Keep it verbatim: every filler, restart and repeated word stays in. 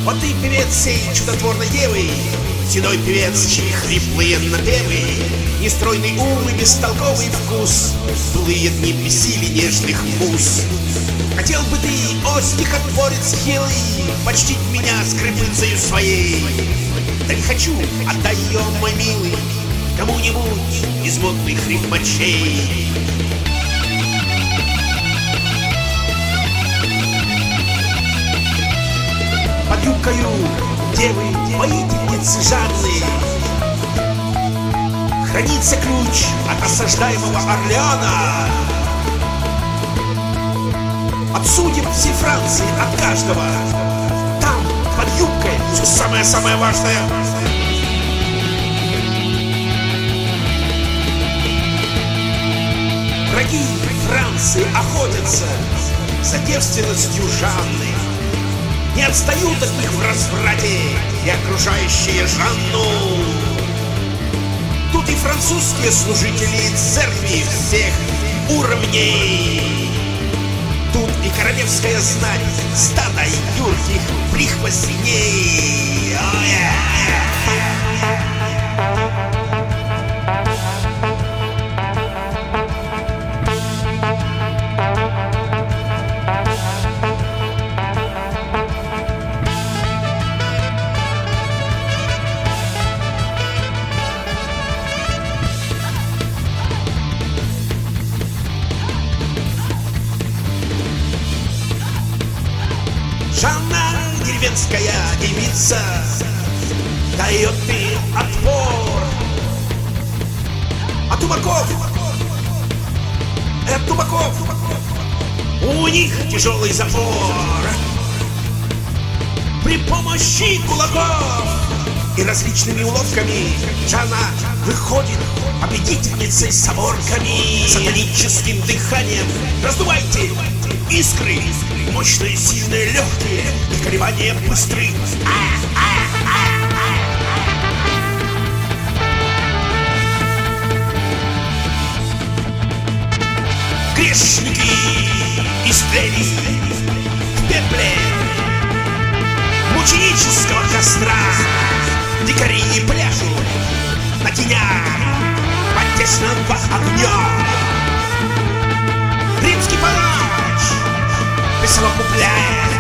Вот ты певец сей чудотворной девы, седой певец, чьи хриплые напевы, нестройный ум и бестолковый вкус, злые дни бесили нежных муз. Хотел бы ты, о стихотворец хилый, почтить меня скрипицею своей. Да не хочу, отдай ее, мой милый, кому-нибудь из модных рифмачей. Под юбкою девы, воительницы Жанны, хранится ключ от осаждаемого Орлеана. От судеб всей Франции, от каждого. Там, под юбкой, все самое-самое важное. Враги Франции охотятся за девственностью Жанны. Не отстают от них в разврате и окружающие Жанну. Тут и французские служители церкви всех уровней. Тут и королевская знать, стадо юрких прихвостней. Oh, yeah. Жанна, деревенская девица, дает ты отпор. А Тумаков, э, Тумаков, у них тяжелый запор. При помощи кулаков и различными уловками Жанна выходит победительницей с оборками. Сатаническим дыханием раздувайте искры, мощные, сильные, легкие, и колебания быстрые. Грешники истлели в пепле мученического костра. Дикари пляшут на тенях под тесного огня. Римский палач присовокупляет